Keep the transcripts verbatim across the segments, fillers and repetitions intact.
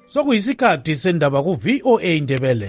Sokuyisikhathi sendaba ku V O A Indebele.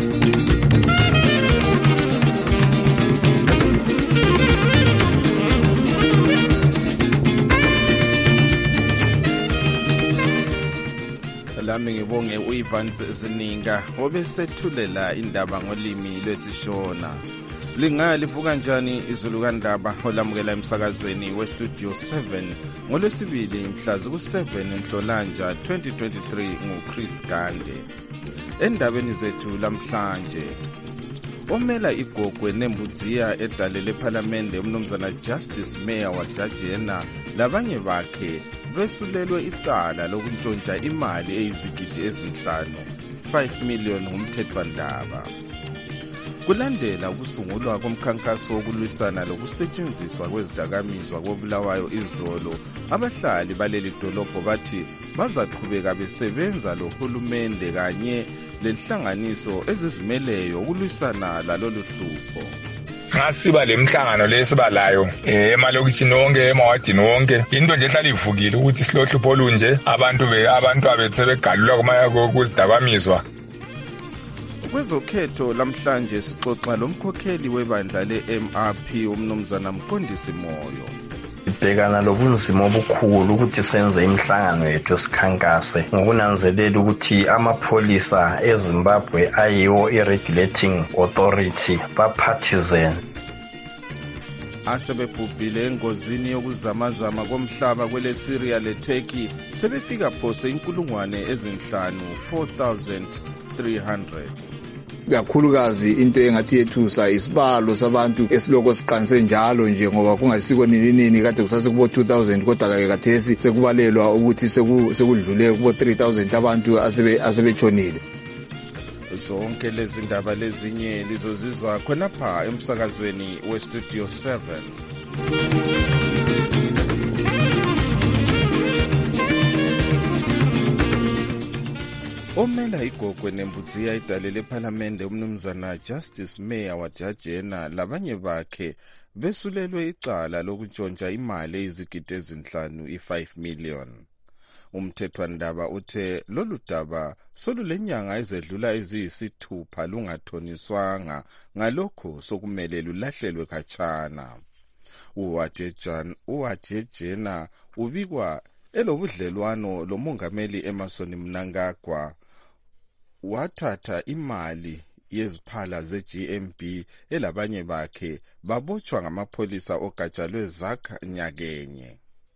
Lami ngibonge uIvan Zininga obesethulela indaba ngolimi lwesishona. Lingaya livuka njani izulu kandaba olamukela emsakazweni we Studio seven ngolwesibili mhla ku seven Nhlolanja twenty twenty-three nguChris Gande. Endabeni zethu lamhlanje, omela igogwe nembudziya edale leParliament umnumzana Justice Mayor waJajena labanye bakhe besulelwe icala lokuntshontsha imali eyizigidi ezinhlanu five million ngumthethwandaba. Kulandela ukusungulwa komkhankaso wokulwisana lokusetshenziswa kwezidakamizwa koBulawayo izolo, abahlali baleli dolobho bathi bazaqhubeka besebenza lohulumende kanye lenhlanganiso ezizimeleyo ukulwisana lalolu hlupho. Ngasiba lemhlangano lesibalayo emalokishini wonke emawadini wonke into nje ehlala ivukile ukuthi silohlupho olunje abantu be abantu abethe begalulwa kumaya kuzidakamizwa. Kwezokhetho lamhlanje sixoxa lomkhokheli webandla le-M R P umnumzana Mqondisi Moyo. Ibhekana lobunzima obukhulu ukuthi senze imihlangano yethu sikhankase ngokunanzelela ukuthi amapholisa eZimbabwe ayiwo i-regulating authority ba-partisan. Asebebhubhile engozini yokuzamazama komhlaba kwele Syria le Turkey sebefika phose inkulungwane ezinhlanu four thousand three hundred. Kakhulukazi into engathi yethusa isibalo sabantu esiloko siqanise njalo nje ngoba kungasiko nini nini kade kusase kubo two thousand kodwa ke kathesi sekubalelwa ukuthi sekudlule kubo three thousand abantu asebe asebechonile. Zonke lezi ndaba lezinye lizozizwa khonapha emsakazweni we Studio seven. Omela igogwe nembudziya idale leParliament umnumzana Justice Mayor waJajena labanye bakhe besulelwe icala lokuntshontsha imali eyizigidi ezinhlanu i-five million. Umthethwandaba uthe lolu daba solulenyanga ezedlula eziyisithupha lungathoniswanga, ngalokho sokumele lulahlelwe khatshana. uWaJajena ubikwa elobudlelwano lomongameli Emmerson Mnangagwa wathatha imali yeziphala ze-G M B elabanye bakhe babotshwa ngamapholisa ogatsha lwezakha nyakenye.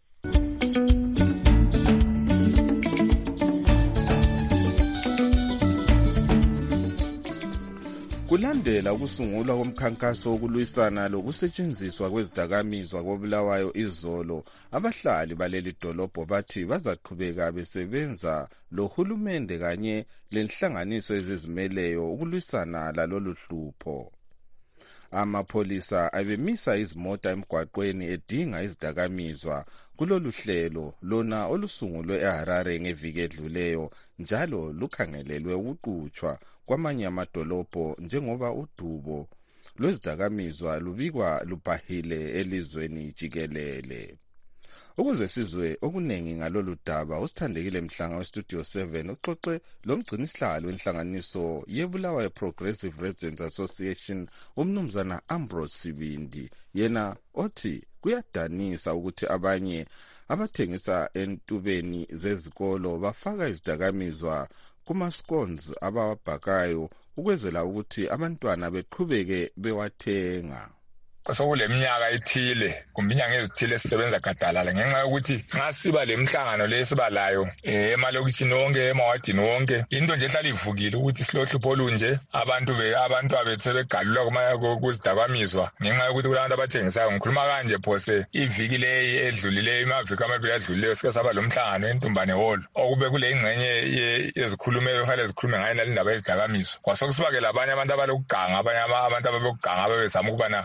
Kulandela ukusungulwa komkhankaso wokulwisana lokusetshenziswa kwezidakamizwa koBulawayo izolo, abahlali baleli dolobho bathi bazaqhubeka besebenza lohulumende kanye lenhlanganiso ezizimeleyo ukulwisana lalolu hlupho. Amapholisa abemisa izimota emgwaqweni edinga izidakamizwa kulolu hlelo lona olusungulwe eHarare ngeviki edluleyo, njalo lukhangelelwe ukuqhutshwa kwamanye amadolobho njengoba udubo lwezidakamizwa lubikwa lubhahile elizweni jikelele. Ukuze sizwe okuningi ngalolu daba, usithandekile Mhlanga weStudio seven uxoxe lomgcinisihlalo wenhlanganiso yeBulawayo Progressive Residents Association umnumzana Ambrose Sibindi, yena othi kuyadanisa ukuthi abanye abathengisa entubeni zezikolo bafaka izidakamizwa kuma-scones abawabhakayo ukwenzela ukuthi abantwana beqhubeke bewathenga. Sokuleminyaka ethile kumbe inyanga ezithile sisebenza gadalala ngenxa yokuthi nxa siba lemhlangano lesibalayo emalokishini wonke emawadini wonke into nje ehlala ivukile ukuthi silohlupho olunje abantu be abantu abethe begalulwa kumaya kuzidakamizwa ngenxa yokuthi kulantu abathengisayo. Ngikhuluma kanje phose iviki leyi edlulileyo imaviki amabili adlulileyo sike saba lomhlangano eNtumbane Hall okube kule ingxenye yezikhulumelo efanele zikhulume ngayo nalindaba yezidakamizwa. Kwasokusibakela abanye abantu abalokuganga abanye abantu ababekuganga ababezama ukubana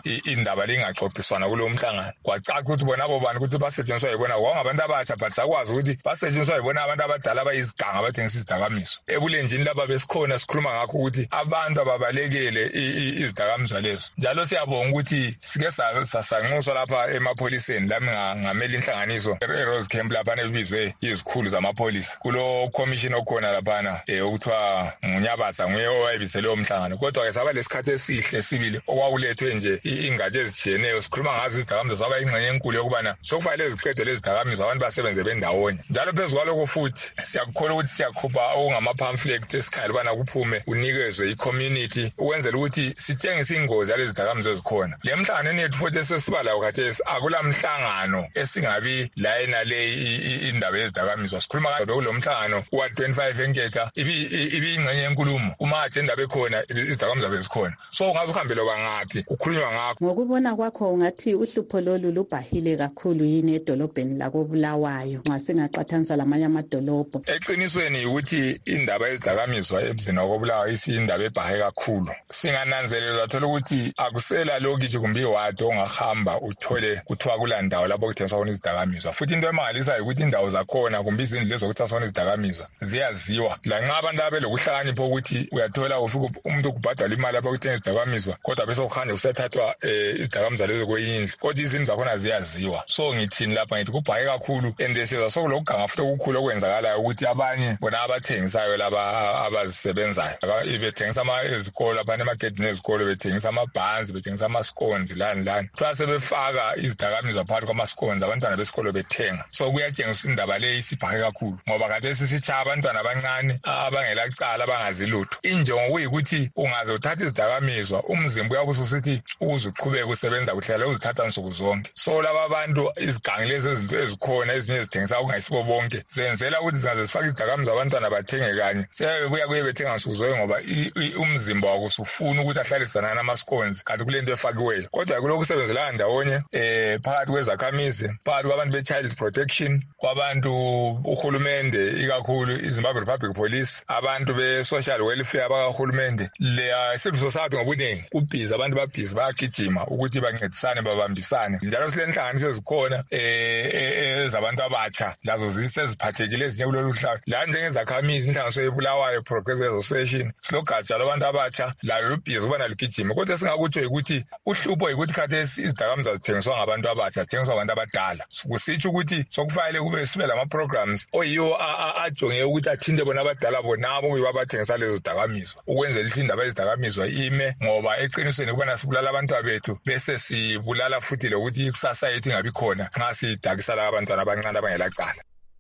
indaba lingaxoxiswana kulo mhlangano kwacaca ukuthi bona abo bantu ukuthi basetshenziswa yibona kwabangabantu abatsha but sakwazi ukuthi basetshenziswa yibona abantu abadala abayiziganga abathengisa izidakamizwa ebulenjini lapha besikhona sikhuluma ngakho ukuthi abantu ababalekele izidakamizwa lezo njalo siyabonga ukuthi sike sasanxuswa lapha emapholiseni lami ngamela inhlanganiso eRose Camp lapha nebizwe izikhulu zamapholisa kulo commission okhona laphana okuthiwa nguNyabasa nguye owayebisele umhlangano kodwa ke saba lesikhathi esihle sibili okwawulethwe nje ingatshe ezijiyeneyo sikhuluma ngazo izidakamizwa zaba ingxenye enkulu yokubana sokufanele ziqedwe lezi zidakamizwa abantu basebenze bendawonye njalo phezu kwalokho futhi siyakukholwa ukuthi siyakhupha okungama-pamphlet esikhaya ubana kuphume unikezwe i-community ukwenzela ukuthi sitshengise ingozi yalezi zidakamizwa ezikhona le mhlanganweni yethu futhi esesiba layo khathesi akula mhlangano esingabi layena le indaba yezidakamizwa sikhuluma kulo mhlangano wa twenty-five enketha ibiyingxenye yenkulumo kuma-agenda bekhona izidakamizwa bezikhona so ungaze uhambele bangaphi ukhulunywa ngakho. Ngokubona kwakho ngathi uhlupho lolu lubhahile kakhulu yini edolobheni lakobulawayo nxa singaqathanisa lamanye amadolobho? Eqinisweni ukuthi indaba yezidakamizwa emzini wakobulawayo isiyindaba ebhahe kakhulu singananzelela thola ukuthi akusela lokithi kumbe iwadi ongahamba uthole kuthiwa kulandawo lapho kuthengiswa khona izidakamizwa futhi into emangalisayo ukuthi indawo zakhona kumbe izindlu lezo kuthengiswa khona izidakamizwa ziyaziwa lanxa abantu abelokuhlakanipha ukuthi uyathola ufika umuntu ukubhadala imali lapho kuthenga izidakamizwa kodwa bese kuhanje kusathathwa izidakamizwa lezo kwenye indlu kodwa izindlu zakhona ziyaziwa so ngithini lapha ngithi kubhaye kakhulu and siza sokulokuganga futhi okukhulu okwenzakalayo ukuthi abanye bona abathengisayo laba abazisebenzayo bethengisa izikolo lapha emagedini ezikolo bethengisa amabhanzi bethengisa amascones lani lani kuthiwa sebefaka izidakamizwa phakathi kwamascones abantwana besikolo bethenga so kuyatshengisa indaba le isibhahe kakhulu ngoba khathesi sitshaya abantwana abancane abangelacala abangazilutho injongo kuyikuthi ungaze uthatha izidakamizwa umzimba uyakuthi usithi ukuze uqhubeke usebenza kuhlela uzithatha nsuku zonke so laba abantu izigangi lezi ezinto ezikhona ezinye zithengisa okungayisibo bonke zenzela ukuthi zingaze zifake izidakamizwa abantwana bathenge kanye sebebuya kuye bethenga nsuku zonke ngoba umzimba wako usufuna ukuthi ahlalisane namascones kanti kule nto efakiweyo kodwa kulokhu kusebenzela ndawonye eh phakathi kwezakhamizi phakathi kwabantu be-child protection kwabantu uhulumende ikakhulu iZimbabwe Republic Police abantu be-social welfare abakahulumende le civil society ngobuningi kubhizi abantu babhizi bayagijima ukuthi bancedisane babambisane njalo sile nhlanganiso ezikhona ezabantu abatsha lazo ziseziphathekile ezinye kulolu hlanga la njengezakhamizi inhlanganiso yebulawayo Progressive Association silogatsha lwabantu abatsha lalo lubhizi ukubana lugijime kodwa singakutsho ukuthi uhlupho yikuthi khathesi izidakamizwa zithengiswa ngabantu abatsha zithengiswa ngabantu abadala kusitsho ukuthi sokufanele kube sibe lama-programs oyiwo ajonge ukuthi athinte bona abadala bonabo kuyibo abathengisa lezo zidakamizwa ukwenzela ukuthi indaba yezidakamizwa ime ngoba eqinisweni kubana sibulala abantwana bethu bese sibulala futhi lokuthi ikusasa yethu ingabi khona nxa sidakisa laba abantwana abancane abangelacala.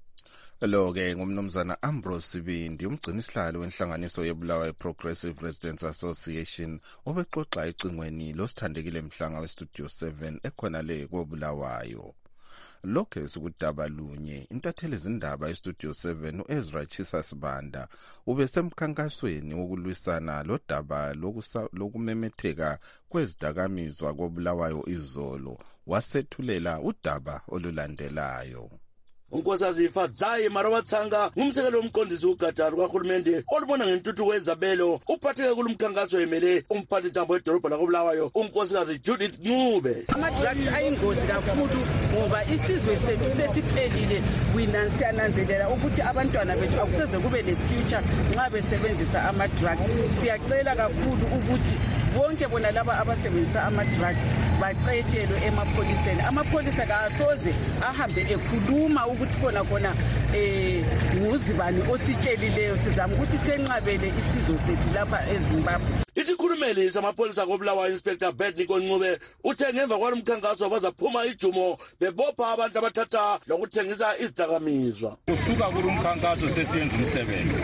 Lo-ke ngumnumzana Ambrose Sibindi umgcinisihlalo wenhlanganiso yebulawayo Progressive Residents Association obexoxa ecingweni losithandekile mhlanga westudio seven ekhona le kobulawayo. Lokho sikudaba lunye intatheli izindaba estudio seven uEzra Chisa Sibanda ubesemkhankasweni wokulwisana lodaba lokumemetheka kwezidakamizwa kobulawayo izolo wasethulela udaba olulandelayo. Unkosazi Fadzayi Marawatsanga ngumsekelo womqondisi uGadari kwaHulumende olubona ngentuthuko yezabelo uphatheke kulumkhankaso emele umphathi ntambo edolobha lakobulawayo unkosikazi Judith Ncube. Ama-drugs ayingozi kakhulu ngoba isizwe sethu sesiphelile kwinansiyananzelela ukuthi abantwana bethu akuseze kube le-future nxa besebenzisa ama-drugs. Siyacela kakhulu ukuthi bonke bona laba abasebenzisa ama-drugs bacetshelwe emapholiseni. Amapholisa kasoze ahambe ekhuluma ukuthi khona khona eh nguzibani ositshelileyo sizama ukuthi senqabele isizwe sethu lapha eZimbabwe. Isikhulumeli samapholisa kobulawayo Inspector Bednico Ncube uthe ngemva kwalomkhankaso bazaphuma ijumo bebopha abantu abathatha lokuthengisa izidakamizwa. Kusuka kulomkhankaso sesiyenza umsebenzi.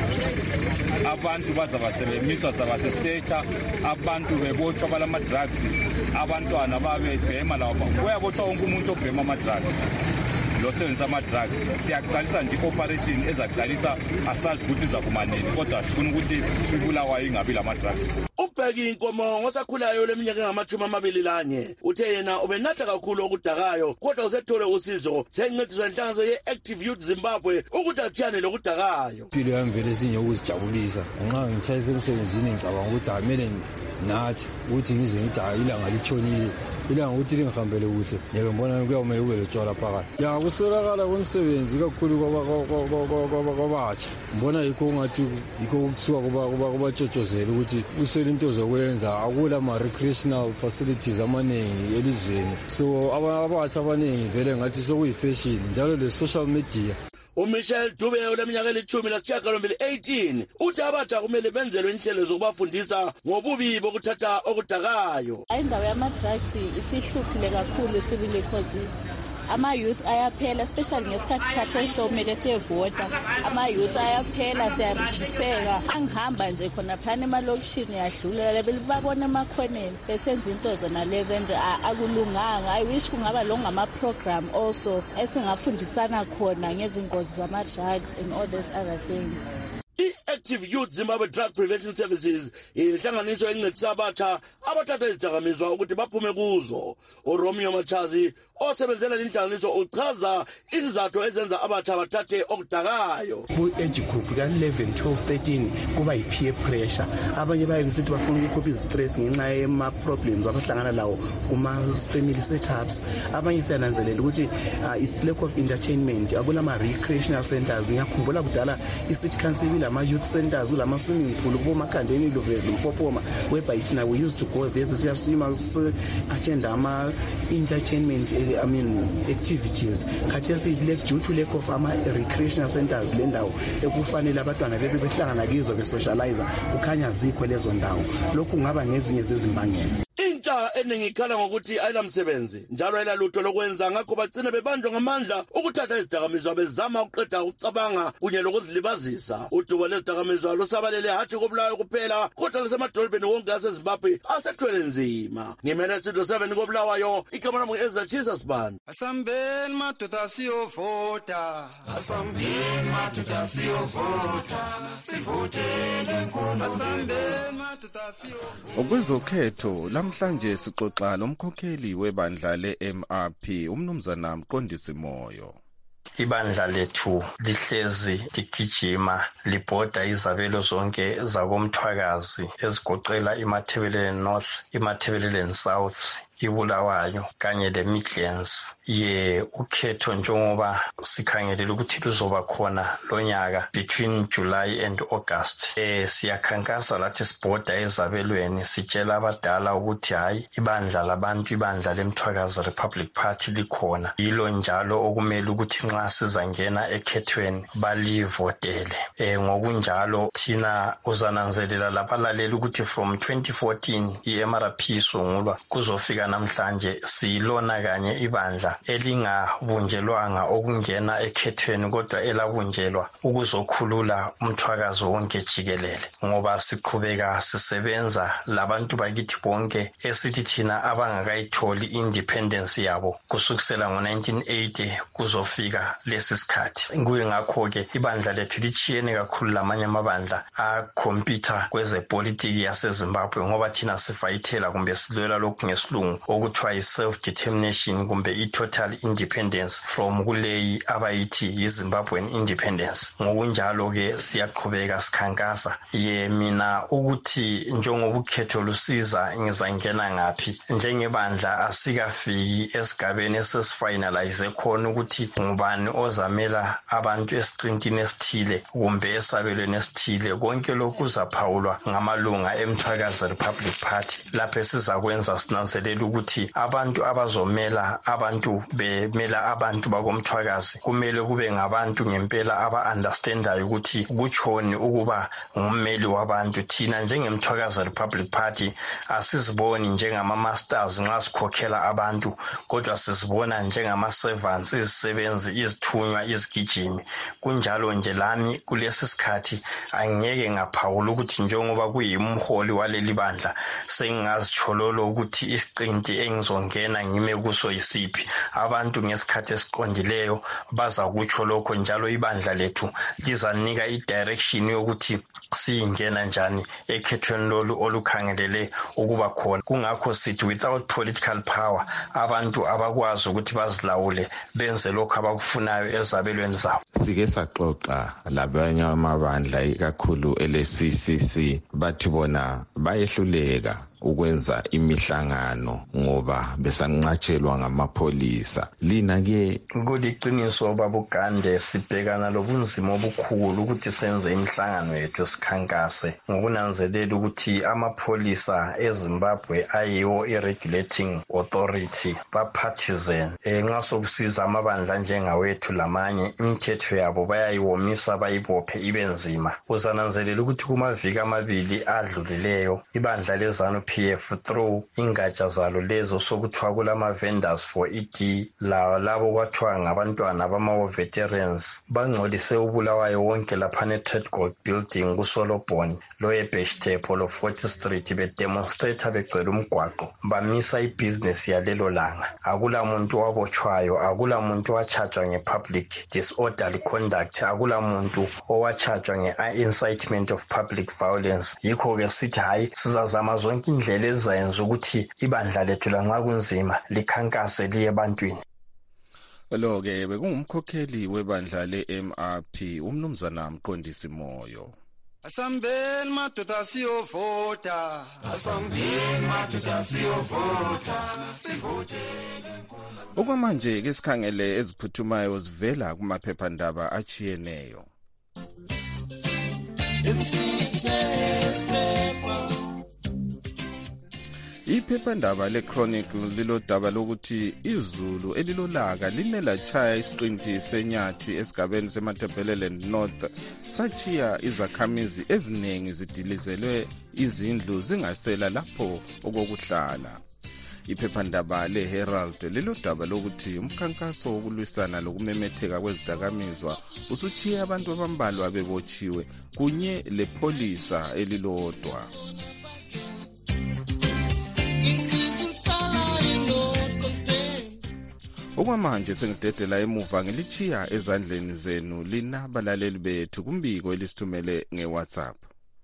Abantu bazabasebenzisa zabasesecha abantu bebotshwa balama drugs abantwana babebhema lapha kuyabotshwa wonke umuntu obhema ama drugs losebenzisa ama-drugs siyaqalisa nje i-operation ezaqalisa asazi ukuthi izakumanini kodwa sifuna ukuthi ibulawayo ingabi lama-drugs. Ubheki inkomo ngosakhulayo leminyaka engamashumi amabili lanye uthe yena ubenatha kakhulu okudakayo kodwa usethole usizo sencediswa inhlanganiso ye-Active Youth Zimbabwe ukuthi athiyane lokudakayo. Impilo yami vele sinye ukuzijabulisa nxa ngitshayisa emsebenzini ngicabanga ukuthi amele nathi ukuthi ngize ngithi hayi ilanga litshonile ilanga ukuthi lingihambele kuhle ngeke ngibona kuyawumele kube lotshwala phakathi ya kuswelakala komsebenzi kakhulu kwabatsha ngibona yikho ungathi yikho kuthiwa kubatshotshozela ukuthi kuswele into zokwenza akula ma-recreational facilities amaningi elizweni so abatsha abaningi vele ngathi sokuyifashion njalo le-social media. uMichelle Dube oleminyaka elithumi lasishiyagalombili eighteen uthi abatsha kumele benzelwe inhlelo zokubafundisa ngobubi bokuthatha okudakayo. Indawo yama-drugs isihluphile kakhulu sibili cause ama-youth ayaphela especially ngesikhathi khathesi somele siyevota ama-youth ayaphela siyarijiseka angihamba nje khona phana emalokishini yadlulela belibabona emakhoneni besenza into zona lezi and akulunganga. I wish kungaba lo ngama-program also esingafundisana khona ngezingozi zama-drugs and all those other things. I-Active Youth Zimbabwe Drug Prevention Services ihlanganiso encedisa abatsha abathatha izidakamizwa ukuthi baphume kuzo. uRomeo Machazi osebenzela inhlanganiso uchaza izizathu ezenza abatsha bathathe okudakayo. Ku-age group ka-eleven, twelve, thirteen kuba yi-peer pressure. Abanye bayebesithi bafuna ukukhupha izistress ngenxa yema-problems abahlangana lawo kuma-family setups. Abanye siyananzelela ukuthi it's lack of entertainment. Akulama-recreational centers. Ngiyakhumbula kudala i-City Council ilama-youth centers, ulama-swimming pool kubomakhandeni Mpopoma whereby thina we used to go there siyaswima si-attenda ama-entertainment I mean activities. Khathesi due to lack of ama-recreational centers le ndawo ekufanele abantwana bebe behlangana kizo besocialize kukhanya zikho lezo ndawo. Lokhu kungaba ngezinye zezimbangela. Intsha eningi ikhala ngokuthi ayilamsebenzi njalo ayilalutho lokwenza ngakho bagcina bebanjwa ngamandla ukuthatha izidakamizwa bezama ukuqeda ukucabanga kunye lokuzilibazisa. Udubo lezidakamizwa lusabalele hathi koBulawayo kuphela kodwa lasemadolobheni wonke aseZimbabwe asethwele nzima. Ngimele Studio seven koBulawayo igama lami Ezra Jesus Band. Asambeni madoda siyovota, asambeni madoda siyovota, sivotele inkulu. Asambeni madoda siyovota. Okwezokhetho namhlanje sixoxa lomkhokheli webandla le-M R P umnumzana Mqondisi Moyo. Ibandla lethu lihlezi ligijima libhoda izabelo zonke zakomthwakazi ezigoqela iMatabeleland North, iMatabeleland South, iBulawayo kanye leMidlands. Ye ukhetho njengoba sikhangelela ukuthi luzoba khona lonyaka between July and August. Eh siyakhankasa lathi sibhoda ezabelweni sitshela abadala ukuthi hayi ibandla labantu ibandla leMthwakazi Republic Party likhona. Yilo njalo okumele ukuthi nxa sizangena ekhethweni balivotele. Eh ngokunjalo thina uzananzelela labalaleli ukuthi from twenty fourteen i-M R P sungulwa kuzofika namhlanje silona kanye ibandla elingabunjelwanga okungena ekhethweni kodwa elabunjelwa ukuzokhulula umthwakazi wonke jikelele ngoba siqhubeka sisebenza labantu bakithi bonke esithi thina abangakayitholi independence yabo kusukisela ngo nineteen eighty kuzofika lesi sikhathi. Kuye ngakho ke ibandla lethu lichiyene kakhulu lamanye amabandla akhompyutha kwezepolitiki yaseZimbabwe ngoba thina sifayithela kumbe silwela lokhu ngesilungu okuthiwa yi-self determination kumbe i-total independence from kuleyi abayithi yi-Zimbabwean independence. Ngokunjalo ke siyaqhubeka sikhankasa ye mina ukuthi njengoba ukhetho lusiza ngizangena ngaphi njengebandla asikafiki esigabeni esesifinalize khona ukuthi ngubani ozamela abantu esiqintini esithile kumbe esabelweni esithile. Konke lokhu kuzaphawulwa ngamalunga eMthwakazi Republic Party lapho sizakwenza sinanzelela ukuthi abantu abazomela abantu bemela abantu bakomthwakazi kumele kube ngabantu ngempela aba-understandayo ukuthi kutshoni ukuba ngummeli wabantu. Thina njengeMthwakazi Republic Party asiziboni njengama-masters nxa sikhokhela abantu kodwa sizibona njengama-servants, izisebenzi, izithunywa, izigijimi. Kunjalo nje lami kulesi sikhathi angeke ngaphawula ukuthi njengoba kuyimholi waleli bandla sengingazitshololo ukuthi isiqinti engizongena ngime kuso yisiphi. Abantu ngesikhathi esiqondileyo baza kutsho lokho njalo ibandla lethu lizanika i-direction yokuthi siyingena njani ekhethweni lolu olukhangelele ukuba khona. Kungakho sithi without political power abantu abakwazi ukuthi bazilawule benze lokho abakufunayo ezabelweni zabo. Sike saxoxa labanye amabandla ikakhulu ele-C C C bathi bona bayehluleka ukwenza imihlangano ngoba besanqatshelwa ngamapholisa. Lina ke kuliqiniso babugande sibhekana lobunzima obukhulu ukuthi senze imihlangano yethu sikhankase ngokunanzelela ukuthi amapholisa eZimbabwe ayiwo i-regulating authority ba-partisan. E, nxa sokusiza amabandla njengawethu lamanye imithetho yabo bayayiwomisa bayibophe ibe nzima. Uzananzelela ukuthi kumaviki amabili adlulileyo ibandla lezanu P F through ingatsha zalo lezo sokuthiwa kulama-vendors for E D la labo kwathiwa ngabantwana bama-veterans bangcolise uBulawayo wonke laphana e-Trade Gold Building kuSolobhoni lo-Ebeshitepo lo-forty Street bedemonstrate begcwele umgwaqo bamisa ibhizinesi yalelo langa. Akula muntu wabotshwayo, akula muntu owatshajwa nge-public disorderly conduct, akula muntu owatshajwa nge-incitement of public violence. Yikho-ke sithi hayi sizazama zonke indlela ezizayenza ukuthi ibandla lethu lanxa kunzima likhankase liye ebantwini. Lo-ke bekungumkhokheli webandla le-M R P umnumzana Mqondisi Moyo. Asambeni madoda siyovota, asambeni madoda siyovota, sivote. Okwamanje ke sikhangele eziphuthumayo zivela kumaphephandaba achiyeneyo. Iphephandaba le-Chronicle lilodaba lokuthi izulu elilolaka line lachaya isiqinti senyathi esigabeni seMatabeleland North sachiya izakhamizi eziningi zidilizelwe izindlu zingasela lapho okokuhlala. Iphephandaba le-Herald lilodaba lokuthi umkhankaso wokulwisana lokumemetheka kwezidakamizwa usuchiye abantu abambalwa bebotshiwe kunye lepholisa elilodwa. Okwamanje sengidedela emuva ngilichiya ezandleni zenu lina balaleli bethu kumbiko elisithumele ngeWhatsApp.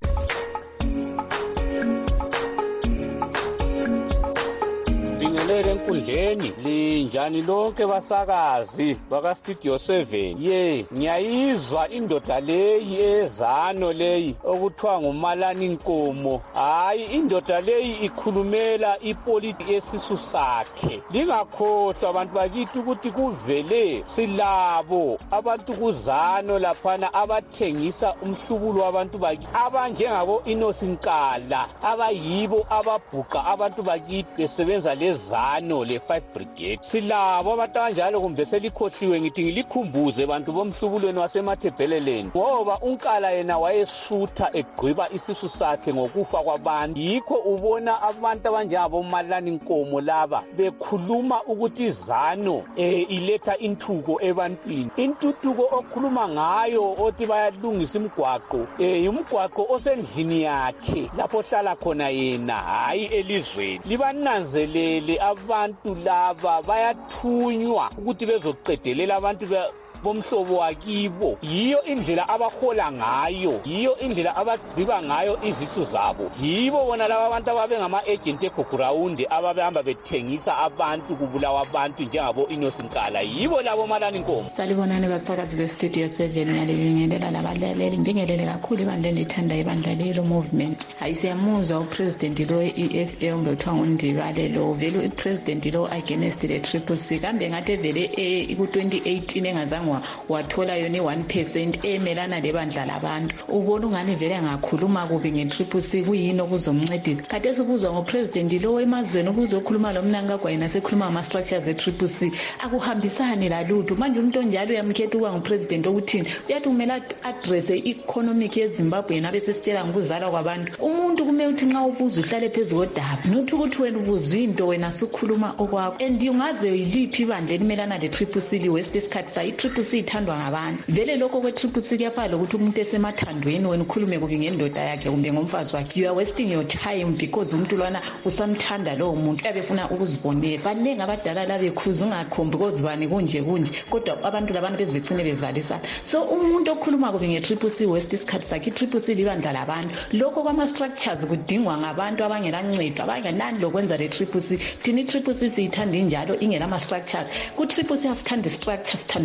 Bingelele enkundleni linjani lonke basakazi baka Studio seven. Ye ngiyayizwa indoda leyi ezano leyi okuthiwa nguMalani Nkomo. Hayi indoda leyi ikhulumela ipolitiki esisu sakhe. Lingakhohlwa abantu bakithi ukuthi kuvele silabo abantu kuzano laphana abathengisa umhlubulo wabantu bakithi abanjengabo Inosinkala abayibo ababhuqa abantu bakithi besebenza le zano le five brigade. Silabo abantu kanjalo kumbe selikhohliwe ngithi ngilikhumbuze abantu bomhlubulweni wasemathebheleleni ngoba uNkala yena wayesutha egqiba isisu sakhe ngokufa kwabantu. Yikho ubona abantu abanjengabo Malani Nkomo laba bekhuluma ukuthi izano eh iletha intuthuko ebantwini. Intuthuko okhuluma ngayo othi bayalungisa imigwaqo eh umgwaqo osendlini yakhe lapho hlala khona yena hayi elizweni. Libananzelele abantu laba bayathunywa ukuthi bezoqedelela abantu bomhlobo wakibo. Yiyo indlela abahola ngayo, yiyo indlela abagqiba ngayo izisu zabo. Yibo bona laba abantu ababe ngama agent eGoground ababehamba bethengisa abantu kubulawa abantu njengabo Inosinkala. Yibo labo Malani Nkomo. Salibonani basakazi be Studio seven ngiyalibingelela labalaleli ngibingelele kakhulu ibandla lethanda ibandla lelo movement. Hayi siyamuzwa upresident lo E F A umbethwa nguNdibale lo vele upresident lo against the triple C kambe ngathi vele eh ku twenty eighteen engazange wathola yona one percent emelana lebandla labantu. Ubona ungani vele ngakhuluma kubi nge-triple C kuyini okuzomncedisa. Kade esibuzwa ngopresident lo emazweni ukuzokhuluma lo Mnangagwa yena sekhuluma ngama-structures e-triple C akuhambisani lalutho. Manje umuntu onjalo uyamkhetha ukuba ngupresident okuthini uyathi kumele address i-economic yeZimbabwe yena besesitshela ngokuzalwa kwabantu. Umuntu kumele ukuthi nxa ubuza uhlale phezu kodaba nothi ukuthi wena ubuzwa into wena sukhuluma okwakho. And ungaze yiliphi ibandla elimelana le-triple C liwest isikhathi sayi triple C ithandwa ngabantu. Vele lokho kwe-triple C kuyafana lokuthi umuntu esemathandweni wena ukhulume kubi ngendoda yakhe kumbe ngomfazi wakhe. You are wasting your time because umuntu lwana usamthanda lowo muntu uyabe ufuna ukuzibonela. Baningi abadala la bekhuza ungakhombi kozibani kunje kunje kodwa abantu labantu bezibecine bezalisa. So umuntu okhuluma kubi nge-triple C west isikhathi sakhe i-triple C libandla labantu. Lokho kwama-structures kudingwa ngabantu abangelancedo abangenani lokwenza le-triple C. Thina i-triple C siyithanda injalo ingelama-structures. Ku-triple C asithanda i-structure sithanda ucha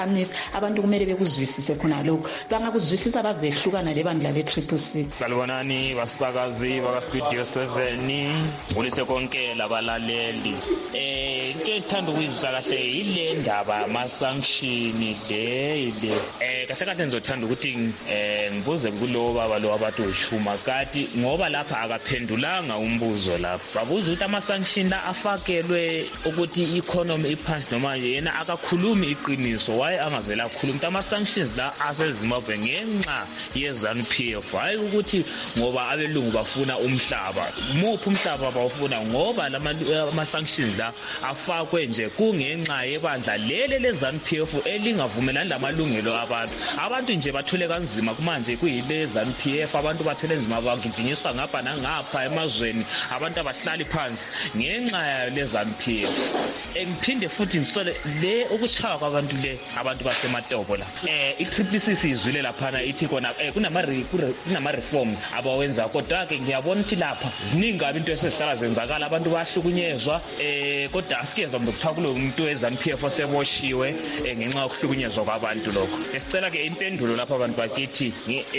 ukuphakamisa abantu kumele bekuzwisise khona lokho bangakuzwisisa bazehlukana lebandla le-triple c. Salibonani basakazi baka-Studio seven ulise konke labalaleli. Eh into ethanda ukuyizwa kahle yile ndaba yama-sanction le ile eh kahle kahle nizothanda ukuthi eh ngibuze kulo baba lo abathi ushuma kati ngoba lapha akaphendulanga umbuzo lapha. Babuza ukuthi ama-sanction la afakelwe ukuthi i-economy iphansi noma yena akakhulumi iqiniso waye angavela akhuluma ukuthi ama-sanctions la aseZimbabwe ngenxa ye-ZANU P F hayi ukuthi ngoba abelungu bafuna umhlaba. Muphi umhlaba bawufuna ngoba ama-sanctions la afakwe nje kungenxa yebandla lele le-ZANU P F elingavumelani lamalungelo abantu. Abantu nje bathole kanzima kumanje kuyile ZANU P F abantu bathole nzima bagijinyiswa ngapha nangapha emazweni abantu abahlali phansi ngenxa le-ZANU P F. Engiphinde futhi ngisole le ukushaya kwabantu le abantu basematopo la. Eh i-triple C sizwile laphana ithi kona eh kunama kunama reforms abawenza kodwa ke ngiyabona ukuthi lapha ziningi kabi into esihlala zenzakala abantu bahlukunyezwa eh kodwa asikeza ngokuthiwa kulo muntu we-ZANU P F oseboshiwe ngenxa yokuhlukunyezwa kwabantu lokho. Esicela ke impendulo lapha abantu bakithi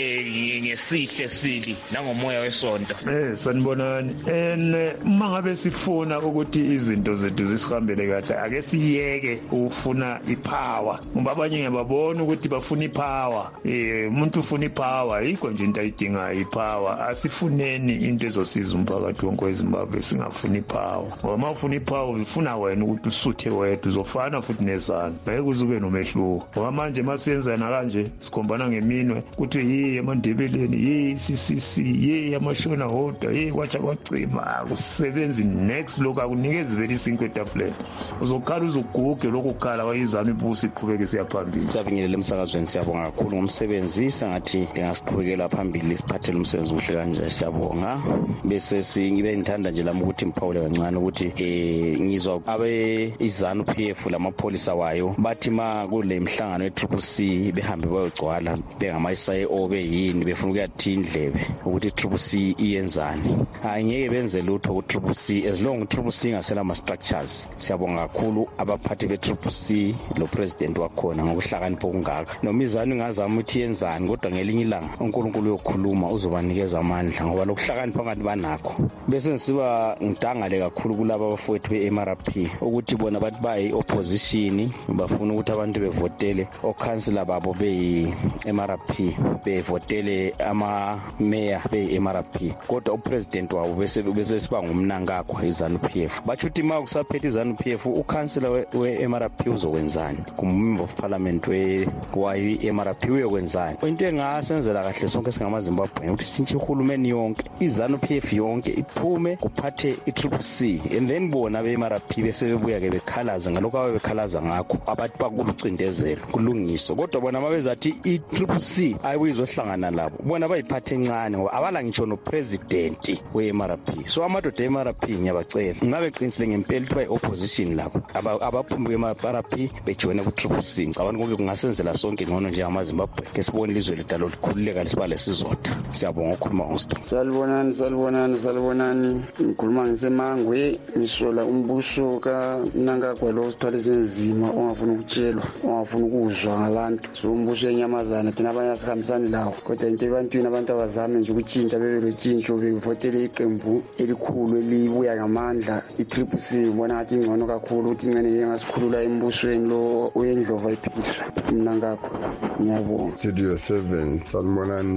ngesihle sibili nangomoya wesonto. Eh sanibonani en mangabe sifuna ukuthi izinto zethu zisihambele kahle ake siyeke ufuna ipower ngoba abanye ngiyababona ukuthi bafuna ipower. Eh umuntu ufuna ipower yikho nje into ayidinga ipower. Asifuneni into ezosiza umphakathi wonke weZimbabwe singafuni ipower ngoba mawufuna ipower ufuna wena ukuthi usuthe wedwa uzofana futhi nezana ngeke uzube nomehluko ngoba manje masiyenza na kanje sikhombana ngeminwe ukuthi yiye eMandebeleni yiye C C C yiye amashona hoda yiye kwacha kwacima akusebenzi next lokho akunikezi very simple etafuleni uzokhala uzoguge lokho kukhala wayizana ibusi iqhubeke siyaphambili. Siyabingelela emsakazweni siyabonga kakhulu ngomsebenzi sangathi ngingasiqhubekela phambili siphathele umsebenzi uhle kanje siyabonga bese singibe ngithanda nje lami ukuthi ngiphawule kancane ukuthi eh ngizwa abe iZANU P F lamapholisa wayo bathi ma kule mhlangano ye-triple C behambe bayogcwala bengama I S O beyini befuna ukuyathi indlebe ukuthi i-triple C iyenzani. Angeke benze lutho ku-triple C as long i-triple C ngasela ama structures. Siyabonga kakhulu abaphathi be-triple C lo president wakhona ngokuhlakanipha okungaka. Noma iZANU ingazama ukuthi yenzani kodwa ngelinye ilanga uNkulunkulu uyokhuluma uzobanikeza amandla ngoba lokuhlakanipha ngathi banakho. Bese ngisiba ngidangale kakhulu kulabo abafowethu be-M R P ukuthi bona bathi bayi opposition bafuna ukuthi abantu bevotele okhansela babo beyi-M R P bevotele ama mayor beyi-M R P kodwa upresident wabo bese bese siba ngumnankakho iZANU P F. Bathi uthi ma kusaphethe iZANU P F ukhansela we-M R P uzokwenzani kumember of parliament we wayi-M R P uyokwenzani. Into engasenzela kahle sonke singamaZimbabwe ukuthi sitshintshe uhulumeni yonke iZANU P F yonke iphume kuphathe i-triple C and then bona be-M R P bese bebuya ke bekhalaza ngalokho abebekhalaza ngakho abathi bakulucindezelo kulungiswa kodwa bona mabezathi i-triple C ayibuyizohlangana labo bona bayiphathe encane ngoba abala ngisho nopresident we-M R P. So amadoda e-M R P ngiyabacela ngabe qinisile ngempela ukuthi bayi-opposition labo abaphume kwe-M R P bejoyina ku-triple C. Ngicabanga konke kungasenzela sonke ngcono njengamaZimbabwe ke sibone ilizwe lethu likhululeka lisiba lesizotha. Siyabonga ukukhuluma ngoSipho. Salibonani salibonani salibonani ngikhuluma ngisemangwe ngisola umbuso kaNangagwa lo sithwale senzima ongafuna ukutshelwa ongafuna ukuzwa ngabantu. So umbuso enyamazana thina abanye asihambisani lawo kodwa into ebantwini abantu abazame nje ukutshintsha bebe lotshintsho bevotele iqembu elikhulu elibuya ngamandla i-triple C bona ngathi ingcono kakhulu ukuthi ingane yengasikhulula embusweni lo uyendlova iphikiswa uMnangagwa. Ngiyabonga. Studio seven salibonani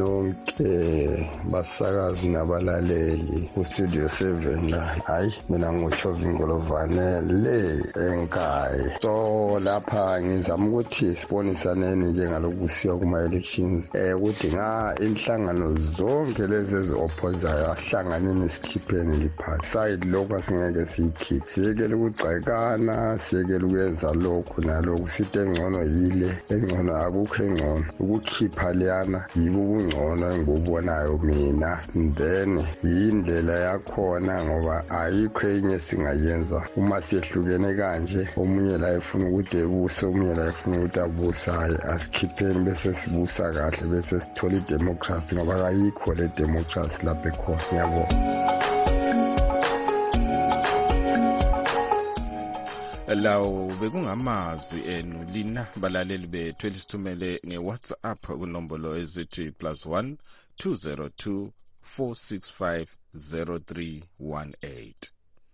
nonke basakazi nabalaleli ku-Studio seven la hayi mina nguChovin Ngolovane le enkayi. So lapha ngizama ukuthi sibonisaneni njengalokusiwa kuma-elections eh ukuthi nga inhlangano zonke lezi ezi-opposayo ahlanganeni sikhipheni liphathi side lokhu asingeke siyikhiphe siyekele ukugxekana siyekele ukwenza lokhu nalokhu sithi engcono yile engcono akukho engcono ukukhipha liyana yibo ubungcono engibubonayo mina then yindlela yakhona ngoba ayikho enye singayenza uma siyehlukene kanje omunye la efuna ukuthi ebuse omunye la efuna ukuthi abusaye asikhipheni bese sibusa kahle bese sithola idemocracy ngoba kayikho le democracy lapha ekhona. Ngiyabonga. lawo bekungamazwi enu lina balaleli bethu elisithumele nge-WhatsApp kunombolo ezithi plus one two zero two four six five zero three one eight.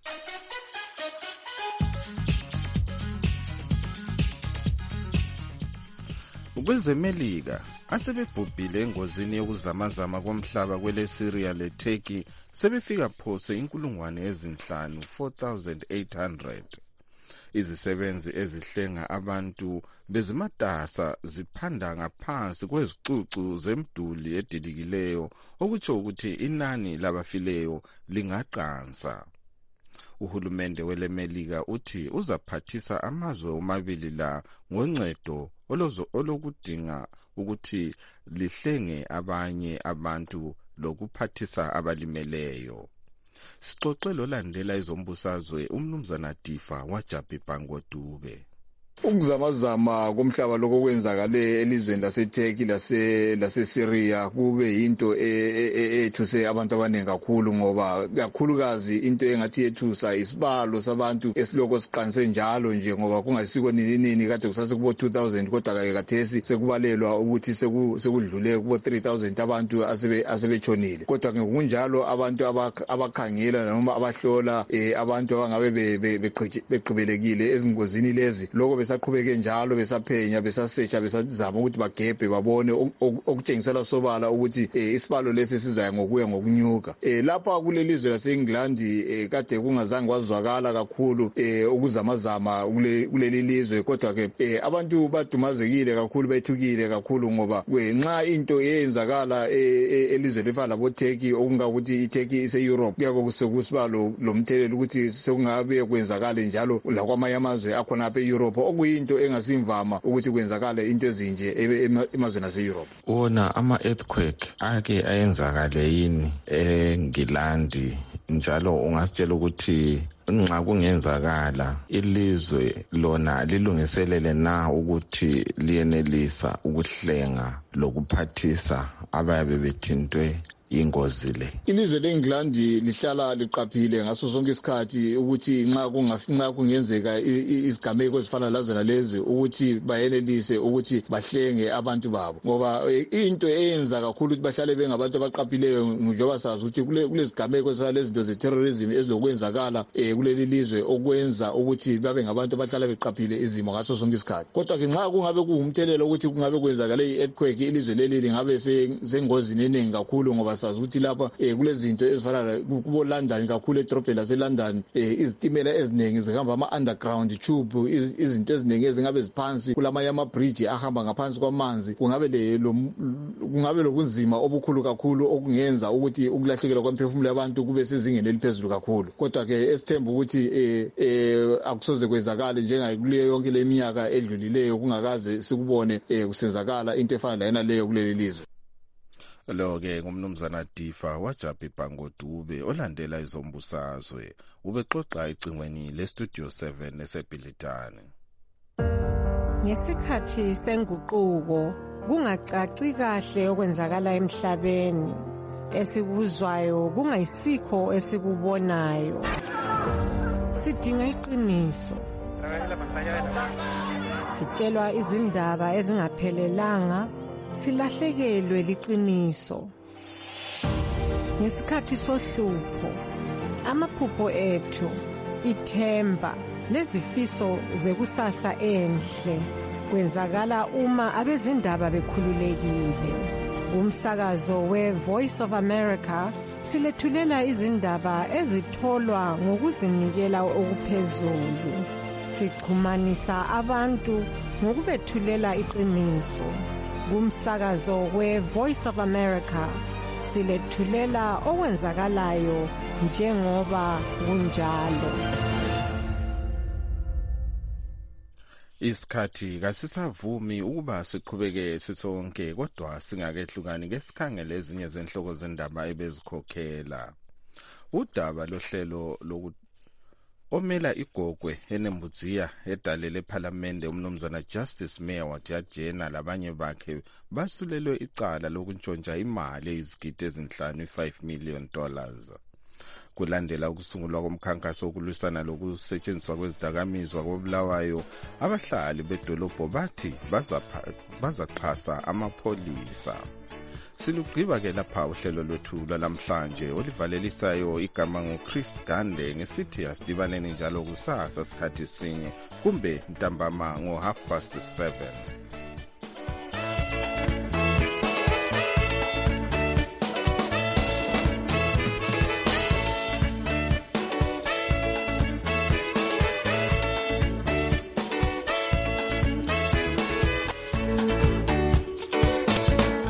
Kwezemelika asebebhubhile engozini yokuzamazama komhlaba kwele Syria le Turkey sebefika phose inkulungwane ezinhlanu four thousand eight hundred. Izisebenzi ezihlenga abantu bezimatasa ziphanda ngaphansi kwezicucu zemduli edilikileyo okutsho ukuthi inani labafileyo lingaqansa. Uhulumende welemelika uthi uzaphathisa amazwe omabili la ngoncedo olozo olokudinga ukuthi lihlenge abanye abantu lokuphathisa abalimeleyo. Sixoxe lolandela izombusazwe umnumzana Difa waJabi Bangwadube. Ukuzamazama komhlaba lokho kwenzakale elizweni laseTurkey lase laseSyria kube into ethuse abantu abaningi kakhulu ngoba kakhulukazi into engathi ethusa isibalo sabantu esiloko siqanise njalo nje ngoba kungasiko nini nini kade kusase kubo two thousand kodwa ke kathesi sekubalelwa ukuthi sekudlule kubo three thousand abantu asebe asebechonile. Kodwa ke kunjalo abantu abakhangela noma abahlola abantu abangabe beqhubelekile ezingozini lezi lokho besaqhubeke njalo besaphenya besasearcha besazama ukuthi bagebhe babone okutshengisela sobala ukuthi isibalo lesi sizayo ngokuya ngokunyuka. Lapha kulelizwe laseEngland kade kungazange kwazwakala kakhulu ukuzamazama kuleli lizwe kodwa ke abantu badumazekile kakhulu bethukile kakhulu ngoba nxa into eyenzakala elizwe lefa labo Turkey okungakuthi iTurkey ise Europe kuyako kusekusibalo lomthelelo ukuthi sekungabe kwenzakala njalo lakwamanye amazwe akhona apha eEurope okuyinto engasimvama ukuthi kwenzakale into ezinje emazweni ase-Europe. Wona ama-earthquake ake ayenzakale yini eNgilandi njalo ungasitshela ukuthi nxa kungenzakala ilizwe lona lilungiselele na ukuthi liyenelisa ukuhlenga lokuphathisa abayabe bethintwe ingozi le? Ilizwe leEngland lihlala liqaphile ngaso sonke isikhathi ukuthi nxa kungafinqa kungenzeka izigameko ezifana lazona lezi ukuthi bayenelise ukuthi bahlenge abantu babo ngoba into eyenza kakhulu ukuthi bahlale bengabantu abaqaphileyo njengoba sazi ukuthi kulezigameko ezifana lezinto ze-terrorism ezilokwenzakala kuleli lizwe okwenza ukuthi babe ngabantu abahlala beqaphile izimo ngaso sonke isikhathi. Kodwa ke nxa kungabe kuwumthelelo ukuthi kungabe kwenzakale i-earthquake ilizwe leli lingabe sengozini eningi kakhulu ngoba sazi ukuthi lapha kulezinto ezifana kubo London kakhulu edrobheni laseLondon izitimela eziningi zihamba ama-underground tube izinto eziningi ezingabe ziphansi kulamanye ama-bridge ahamba ngaphansi kwamanzi kungabe kungabe lokunzima obukhulu kakhulu okungenza ukuthi ukulahlekelwa kwemphefumulo yabantu kube sezingeni eliphezulu kakhulu. Kodwa ke esithemba ukuthi akusoze kwenzakale njengakuleyo yonke leminyaka edlulileyo kungakaze sikubone kusenzakala into efana layena leyo kuleli lizwe. Lo ke ngumnumzana Difa waJabi Bangwadube olandela izombusazwe ubexoxa icingweni le Studio seven eseBhilitane. Ngesikhathi senguquko kungacaci kahle okwenzakala emhlabeni esikuzwayo kungayisikho esikubonayo. Sidinga iqiniso. Sitshelwa izindaba ezingaphelelanga silahlekelwe liqiniso. Ngesikhathi sohlupho amaphupho ethu ithemba lezifiso zekusasa enhle kwenzakala uma abezindaba bekhululekile. Umsakazo we-Voice of America silethulela izindaba ezitholwa ngokuzinikela okuphezulu. Sichumanisa abantu ngokubethulela iqiniso. Kumsakazo we-Voice of America silethulela okwenzakalayo njengoba kunjalo. Isikhathi kasisavumi ukuba siqhubeke sisonke kodwa singakehlukani ngesikhangele ezinye zenhloko zendaba ebezikhokhela. Udaba lohlelo loku omela igogwe eNembudziya edalele eParliament umnumzana Justice Mayor waJajena labanye bakhe basulelwe icala lokuntshontsha imali ezigidi ezinhlanu five million dollars. kulandela ukusungulwa komkhankaso wokulwisana lokusetshenziswa kwezidakamizwa koBulawayo. Abahlali bedolobho bathi bazaxhasa amapholisa. Silugqiba ke lapha uhlelo lwethu lwalamhlanje olivalelisayo igama nguChris Gande ngesithi asidibaneni njalo kusasa sikhathi sinye kumbe ntambama ngo half past seven.